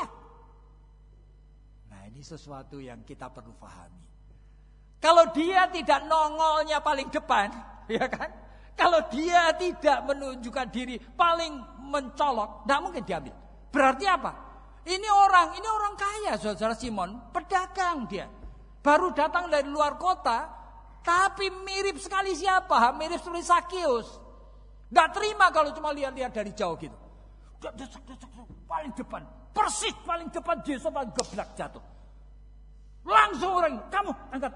Nah, ini sesuatu yang kita perlu pahami. Kalau dia tidak nongolnya paling depan, ya kan? Kalau dia tidak menunjukkan diri paling mencolok, tidak mungkin diambil. Berarti apa? Ini orang, ini orang kaya, saudara Simon, pedagang dia. Baru datang dari luar kota, tapi mirip sekali siapa? Mirip seperti Sakius. Nggak terima kalau cuma lihat-lihat dari jauh gitu. Paling depan, persis paling depan, dia paling geblak jatuh. Langsung orang, kamu angkat.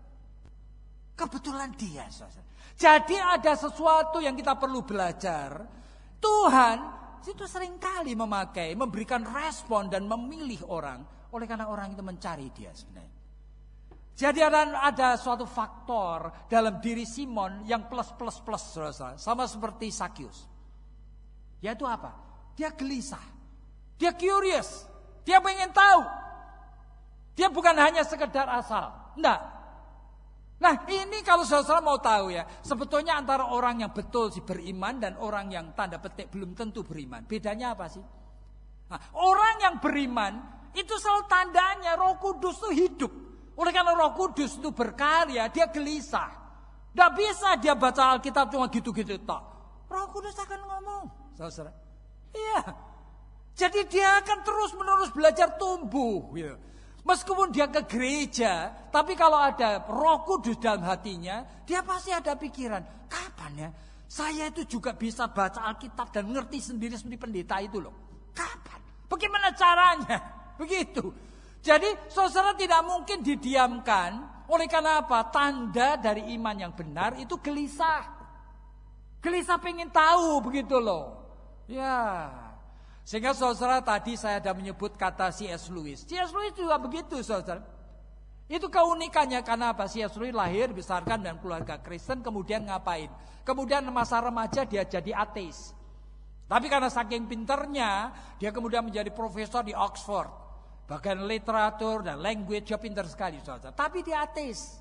Kebetulan dia, saudara. Jadi ada sesuatu yang kita perlu belajar. Tuhan itu seringkali memakai, memberikan respon dan memilih orang. Oleh karena orang itu mencari dia sebenarnya. Jadi ada, ada suatu faktor dalam diri Simon yang plus plus plus, saudara. Sama seperti Sakius. Yaitu apa? Dia gelisah. Dia curious. Dia pengen tahu. Dia bukan hanya sekedar asal. Enggak. Nah ini kalau saudara mau tahu ya, sebetulnya antara orang yang betul sih beriman dan orang yang tanda petik belum tentu beriman. Bedanya apa sih? Nah, orang yang beriman itu selalu tandanya Roh Kudus itu hidup. Oleh karena Roh Kudus itu berkarya, dia gelisah. Tidak bisa dia baca Alkitab cuma gitu-gitu tok. Roh Kudus akan ngomong, saudara. Iya. Jadi dia akan terus-menerus belajar tumbuh. Gitu. Meskipun dia ke gereja, tapi kalau ada Roh Kudus dalam hatinya, dia pasti ada pikiran, kapan ya saya itu juga bisa baca Alkitab dan ngerti sendiri seperti pendeta itu loh. Kapan? Bagaimana caranya? Begitu. Jadi saudara tidak mungkin didiamkan. Oleh karena apa? Tanda dari iman yang benar itu gelisah. Gelisah pengen tahu begitu loh. Ya. Sehingga saudara tadi saya ada menyebut kata C S Lewis. C S Lewis juga begitu saudara. Itu keunikannya karena apa? C S Lewis lahir, dibesarkan dan keluarga Kristen, kemudian ngapain? Kemudian masa remaja dia jadi ateis. Tapi karena saking pinternya, dia kemudian menjadi profesor di Oxford. Bagian literatur dan language, dia pintar sekali saudara. Tapi dia ateis.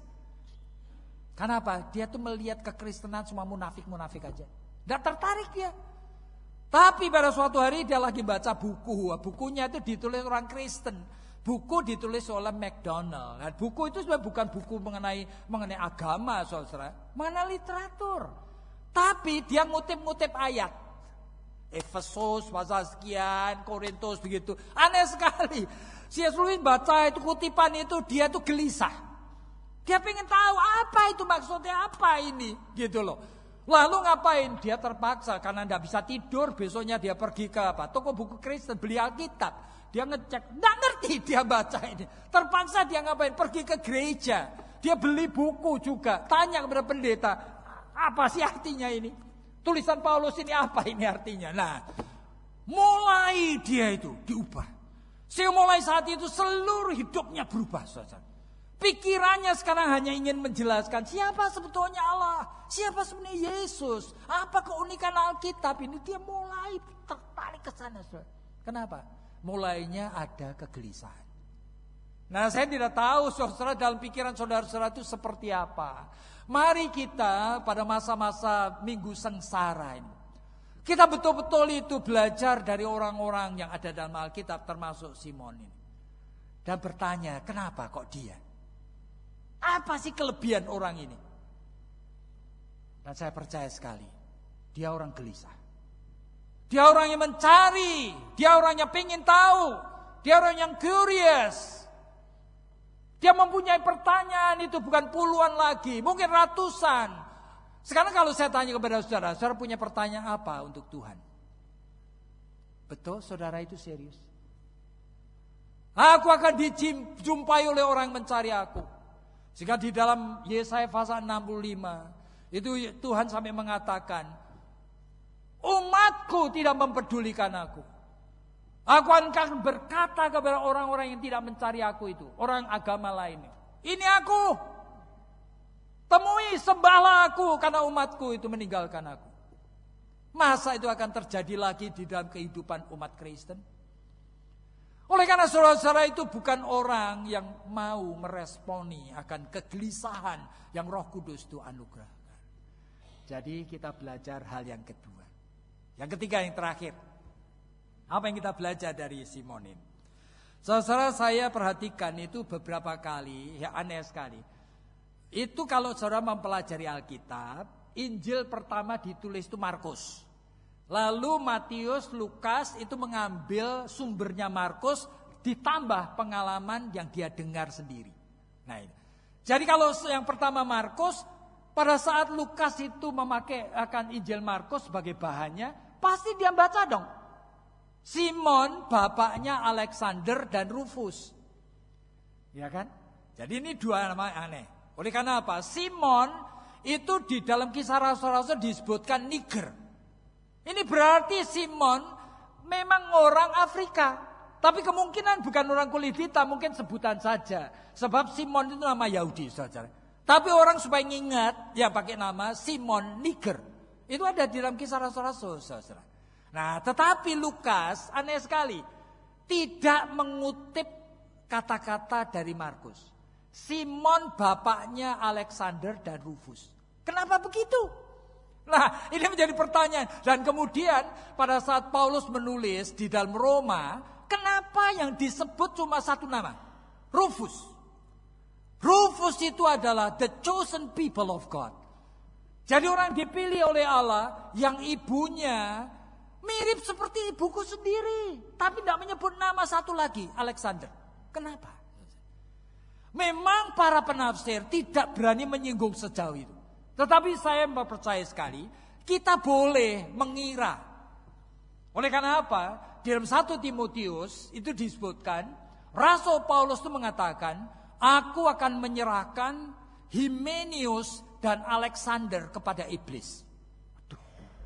Kenapa? Dia tuh melihat kekristenan cuma munafik-munafik aja. Tidak tertarik dia. Tapi pada suatu hari dia lagi baca buku. Bukunya itu ditulis orang Kristen. Buku ditulis oleh McDonald. Nah, buku itu sebenarnya bukan buku mengenai mengenai agama, saudara, mengenai literatur. Tapi dia ngutip-ngutip ayat. Efesus, pasal sekian, Korintus begitu. Aneh sekali. C S Lewis baca itu kutipan itu, dia tuh gelisah. Dia pengen tahu apa itu maksudnya, apa ini, gitu loh. Lalu ngapain? Dia terpaksa karena tidak bisa tidur. Besoknya dia pergi ke apa? Toko buku Kristen, beli Alkitab. Dia ngecek, nggak ngerti dia baca ini. Terpaksa dia ngapain? Pergi ke gereja. Dia beli buku juga. Tanya kepada pendeta, apa sih artinya ini? Tulisan Paulus ini apa ini artinya? Nah, mulai dia itu diubah. Sehingga mulai saat itu seluruh hidupnya berubah, saudara. Pikirannya sekarang hanya ingin menjelaskan siapa sebetulnya Allah, siapa sebenarnya Yesus, apa keunikan Alkitab ini. Dia mulai tertarik ke sana, saudara. Kenapa? Mulainya ada kegelisahan. Nah, saya tidak tahu saudara dalam pikiran saudara-saudara itu seperti apa. Mari kita pada masa-masa minggu sengsara ini, kita betul-betul itu belajar dari orang-orang yang ada dalam Alkitab, termasuk Simon ini. Dan bertanya, kenapa kok dia? Apa sih kelebihan orang ini? Dan saya percaya sekali, dia orang gelisah. Dia orang yang mencari, dia orang yang pengen tahu, dia orang yang curious. Dia mempunyai pertanyaan itu bukan puluhan lagi, mungkin ratusan. Sekarang kalau saya tanya kepada saudara, saudara punya pertanyaan apa untuk Tuhan? Betul saudara itu serius? Aku akan dijumpai oleh orang yang mencari aku. Sehingga di dalam Yesaya pasal enam puluh lima, itu Tuhan sampai mengatakan, umatku tidak mempedulikan aku. Aku akan berkata kepada orang-orang yang tidak mencari aku itu, orang agama lainnya, ini aku, temui, sembahlah aku, karena umatku itu meninggalkan aku. Masa itu akan terjadi lagi di dalam kehidupan umat Kristen? Oleh karena saudara-saudara itu bukan orang yang mau meresponi akan kegelisahan yang Roh Kudus itu anugerahkan. Jadi kita belajar hal yang kedua. Yang ketiga, yang terakhir. Apa yang kita belajar dari Simon ini? Saudara, saya perhatikan itu beberapa kali, ya aneh sekali. Itu kalau saudara mempelajari Alkitab, Injil pertama ditulis itu Markus. Lalu Matius, Lukas itu mengambil sumbernya Markus, ditambah pengalaman yang dia dengar sendiri. Nah ini. Jadi kalau yang pertama Markus, pada saat Lukas itu memakai akan Injil Markus sebagai bahannya, pasti dia baca dong. Simon bapaknya Alexander dan Rufus. Ya kan? Jadi ini dua nama aneh. Oleh karena apa? Simon itu di dalam Kisah Rasul-Rasul disebutkan Niger. Ini berarti Simon memang orang Afrika. Tapi kemungkinan bukan orang kulit hitam, mungkin sebutan saja. Sebab Simon itu nama Yahudi, saudara. Tapi orang supaya ngingat, ya pakai nama Simon Niger. Itu ada di dalam Kisah Rasul-Rasul, saudara. Nah, tetapi Lukas aneh sekali. Tidak mengutip kata-kata dari Markus. Simon bapaknya Alexander dan Rufus. Kenapa begitu? Nah, ini menjadi pertanyaan. Dan kemudian pada saat Paulus menulis di dalam Roma, kenapa yang disebut cuma satu nama? Rufus. Rufus itu adalah the chosen people of God. Jadi orang dipilih oleh Allah yang ibunya mirip seperti ibuku sendiri. Tapi tidak menyebut nama satu lagi, Alexander. Kenapa? Memang para penafsir tidak berani menyinggung sejauh itu. Tetapi saya percaya sekali, kita boleh mengira. Oleh karena apa? Di dalam satu Timotius itu disebutkan, Rasul Paulus itu mengatakan, aku akan menyerahkan Himenius dan Alexander kepada iblis. Aduh.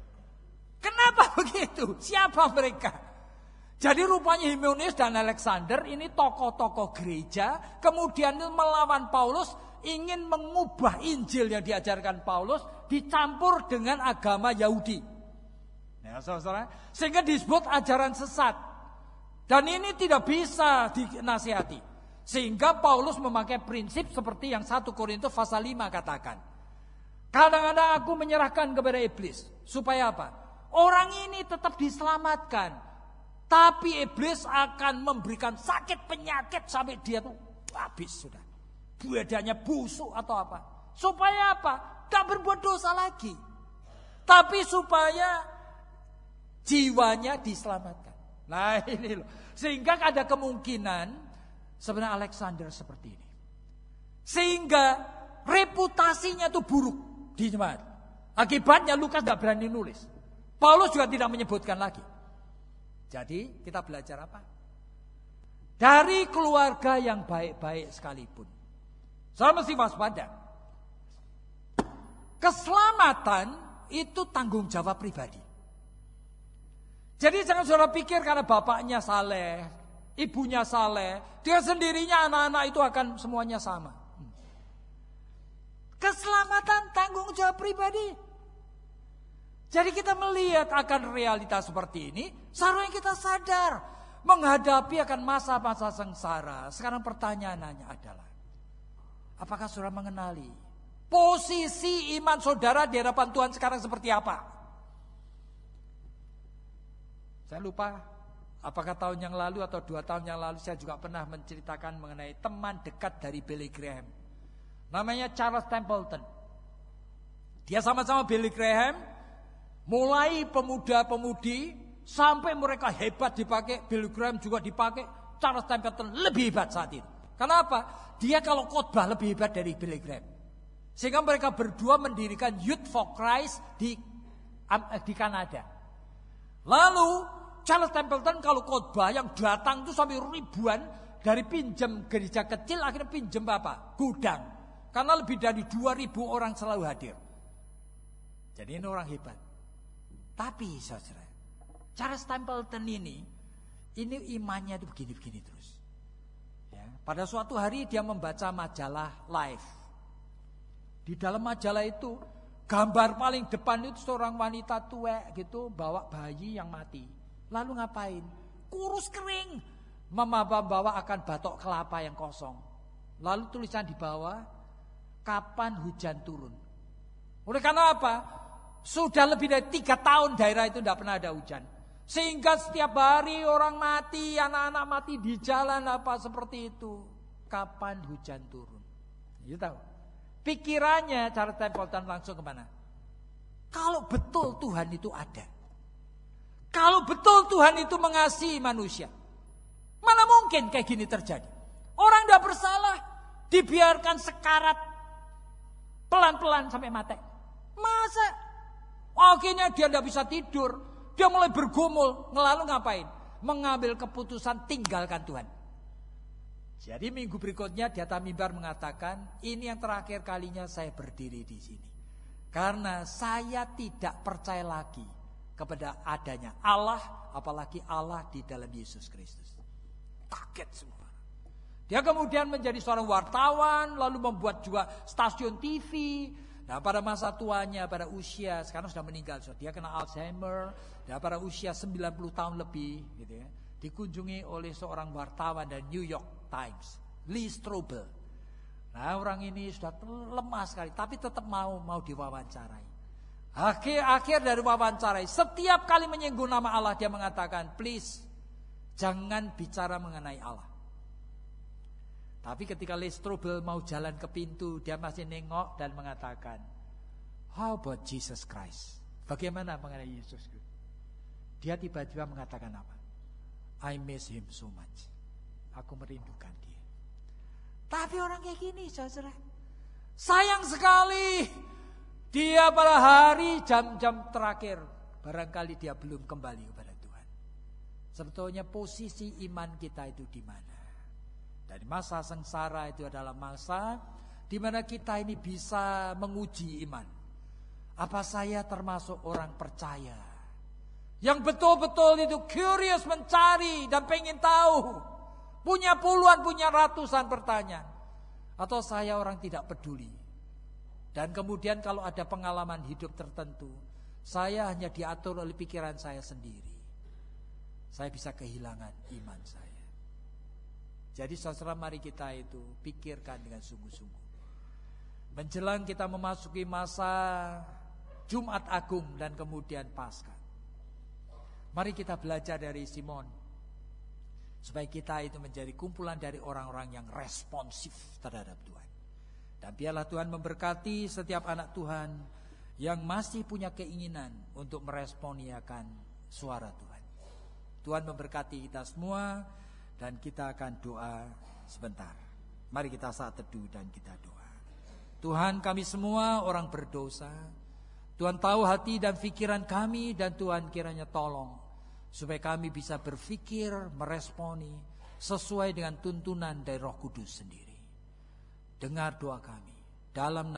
Kenapa begitu? Siapa mereka? Jadi rupanya Himenius dan Alexander ini tokoh-tokoh gereja, kemudian melawan Paulus, ingin mengubah Injil yang diajarkan Paulus dicampur dengan agama Yahudi. Ya, saudara, sehingga disebut ajaran sesat. Dan ini tidak bisa dinasihati. Sehingga Paulus memakai prinsip seperti yang satu Korintus pasal lima katakan. Kadang-kadang aku menyerahkan kepada iblis. Supaya apa? Orang ini tetap diselamatkan. Tapi iblis akan memberikan sakit penyakit sampai dia tuh habis sudah. Badannya busuk atau apa. Supaya apa? Tak berbuat dosa lagi. Tapi supaya jiwanya diselamatkan. Nah ini loh. Sehingga ada kemungkinan sebenarnya Alexander seperti ini. Sehingga reputasinya itu buruk di jemaat. Akibatnya Lukas gak berani nulis. Paulus juga tidak menyebutkan lagi. Jadi kita belajar apa? Dari keluarga yang baik-baik sekalipun, saya mesti waspada. Keselamatan itu tanggung jawab pribadi. Jadi jangan saudara pikir karena bapaknya saleh, ibunya saleh, dia sendirinya anak-anak itu akan semuanya sama. Keselamatan tanggung jawab pribadi. Jadi kita melihat akan realitas seperti ini, seharusnya kita sadar menghadapi akan masa-masa sengsara. Sekarang pertanyaannya adalah, apakah saudara mengenali posisi iman saudara di hadapan Tuhan sekarang seperti apa? Saya lupa, apakah tahun yang lalu atau dua tahun yang lalu saya juga pernah menceritakan mengenai teman dekat dari Billy Graham. Namanya Charles Templeton. Dia sama-sama Billy Graham. Mulai pemuda-pemudi sampai mereka hebat dipakai, Billy Graham juga dipakai, Charles Templeton lebih hebat saat itu. Kenapa? Dia kalau khotbah lebih hebat dari Billy Graham. Sehingga mereka berdua mendirikan Youth for Christ di di Kanada. Lalu Charles Templeton kalau khotbah yang datang itu sampai ribuan, dari pinjam gereja kecil akhirnya pinjam apa? Gudang. Karena lebih dari dua ribu orang selalu hadir. Jadi ini orang hebat. Tapi saudara, Charles Templeton ini, ini imannya itu begini-begini terus. Ya, pada suatu hari dia membaca majalah Life. Di dalam majalah itu, gambar paling depan itu seorang wanita tua gitu, bawa bayi yang mati. Lalu ngapain? Kurus kering, membawa akan batok kelapa yang kosong. Lalu tulisan di bawah, kapan hujan turun? Oleh karena apa? Sudah lebih dari tiga tahun daerah itu tidak pernah ada hujan. Sehingga setiap hari orang mati, anak-anak mati di jalan apa seperti itu. Kapan hujan turun? You tahu? Pikirannya Charles Templeton langsung kemana? Kalau betul Tuhan itu ada. Kalau betul Tuhan itu mengasihi manusia. Mana mungkin kayak gini terjadi? Orang tidak bersalah. Dibiarkan sekarat. Pelan-pelan sampai mati. Masa? Akhirnya dia tidak bisa tidur. Dia mulai bergumul. Lalu ngapain? Mengambil keputusan tinggalkan Tuhan. Jadi minggu berikutnya di atas mimbar mengatakan, ini yang terakhir kalinya saya berdiri di sini. Karena saya tidak percaya lagi kepada adanya Allah, apalagi Allah di dalam Yesus Kristus. Kaget semua. Dia kemudian menjadi seorang wartawan, lalu membuat juga stasiun T V. Nah pada masa tuanya, pada usia, sekarang sudah meninggal, dia kena Alzheimer, dan pada usia sembilan puluh tahun lebih, gitu ya, dikunjungi oleh seorang wartawan dari New York Times, Lee Strobel. Nah orang ini sudah lemah sekali, tapi tetap mau mau diwawancarai. Akhir akhir dari wawancarai, setiap kali menyinggung nama Allah dia mengatakan, please jangan bicara mengenai Allah. Tapi ketika Lee Strobel mau jalan ke pintu, dia masih nengok dan mengatakan, how about Jesus Christ? Bagaimana mengenai Yesus Kristus? Dia tiba-tiba mengatakan apa? I miss him so much. Aku merindukan dia. Tapi orang kayak gini, saudara, sayang sekali dia pada hari jam-jam terakhir, barangkali dia belum kembali kepada Tuhan. Sebetulnya posisi iman kita itu di mana? Dari masa sengsara itu adalah masa di mana kita ini bisa menguji iman. Apa saya termasuk orang percaya yang betul-betul itu curious, mencari dan pengen tahu, punya puluhan, punya ratusan pertanyaan, atau saya orang tidak peduli. Dan kemudian kalau ada pengalaman hidup tertentu, saya hanya diatur oleh pikiran saya sendiri. Saya bisa kehilangan iman saya. Jadi saudara, mari kita itu pikirkan dengan sungguh-sungguh. Menjelang kita memasuki masa Jumat Agung dan kemudian Paskah, mari kita belajar dari Simon. Supaya kita itu menjadi kumpulan dari orang-orang yang responsif terhadap Tuhan. Dan biarlah Tuhan memberkati setiap anak Tuhan yang masih punya keinginan untuk meresponiakan suara Tuhan. Tuhan memberkati kita semua, dan kita akan doa sebentar. Mari kita saat teduh dan kita doa. Tuhan, kami semua orang berdosa. Tuhan tahu hati dan pikiran kami, dan Tuhan kiranya tolong supaya kami bisa berpikir, meresponi sesuai dengan tuntunan dari Roh Kudus sendiri. Dengar doa kami dalam